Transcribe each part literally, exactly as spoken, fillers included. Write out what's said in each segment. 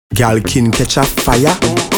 Girl can catch a fire.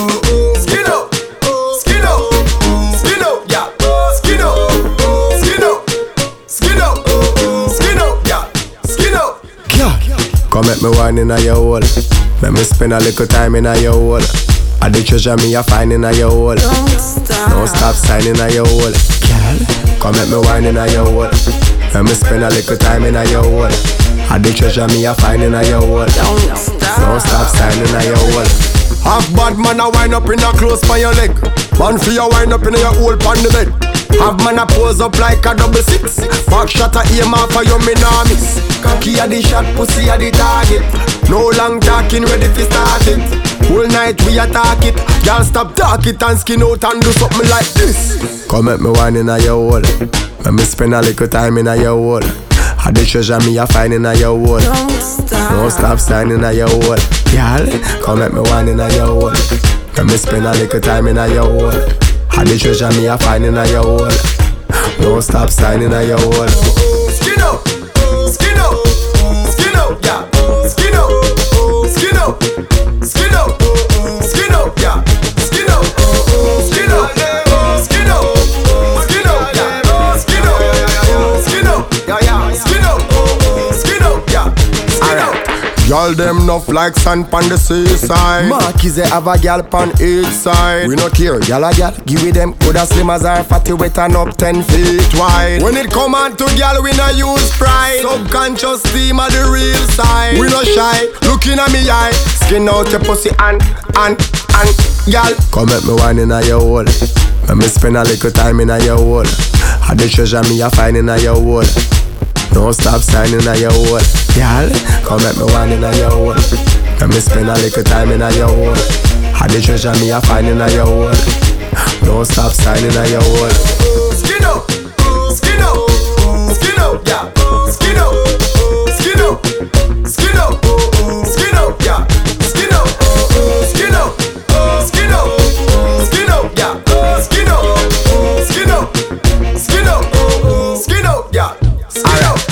Skin up, skin up, skin up, yeah. Skin up, skin up, skin up, skin up, yeah. Skin up. Girl, come make me wine inna your hole. Make me spend a little time inna your hole. I the treasure me a find inna your hole. Don't stop. Don't stop signing inna your hole. Girl, come make me wine inna your hole. Make me spend a little time inna your hole. I the treasure me a find inna your hole. Don't stop. Don't stop signing inna your hole. Half bad man a wind up in a close by your leg. Man for your wind up in your hole on the bed. Have man a pose up like a double six. Back shot a aim off for your miss. Cocky a the shot, pussy a the target. No long talking, ready for start it. Whole night we attack it. Y'all stop talk it and skin out and do something like this. Come make me wine inna your hole. Make me spend a little time inna your hole. I the treasure me a find inna your hole. Don't stop. Don't stop signing inna your hole. Girl, come make me wine inna your hole. Make me spend a little time inna your hole. I the treasure me a find inna your hole. Don't stop signing inna your hole. Skin up, skin up, skin up, yeah. Skin up, skin up, skin up, skin up, yeah. Skin up, skin up, skin up, skin up, yeah. Skin up, skin up, yeah, yeah. Skin up, skin up, yeah. Skin up. Y'all them nuff like sand pon the seaside. Marquis they have a gal pon each side. We not care, gal a gal. Give it them good as slim as her fatty wet and up ten feet wide. When it come on to gal, we not use pride. Subconscious steam of the real side. We not shy, looking at me eye. Skin out your pussy and, and, and, gal. Come make me wine inna your hole. Make me spend a little time inna your hole. I the treasure me a find inna your hole. Don't stop signing inna your hole. Girl, come make me wine inna your hole. Make me spend a little time inna your hole. I the treasure me a find inna your hole. Don't stop signing inna your hole. Skin up, skin up, skin up, yeah. Skin up, skin up, skin up, skin up, yeah. Skin up, skin up, skin up, skin up, yeah. Skin up, skin up, skin up, skin up, yeah. Skin up.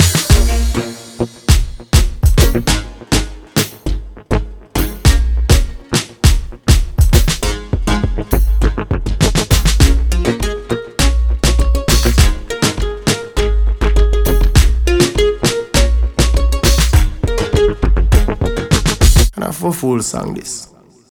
And a full song this.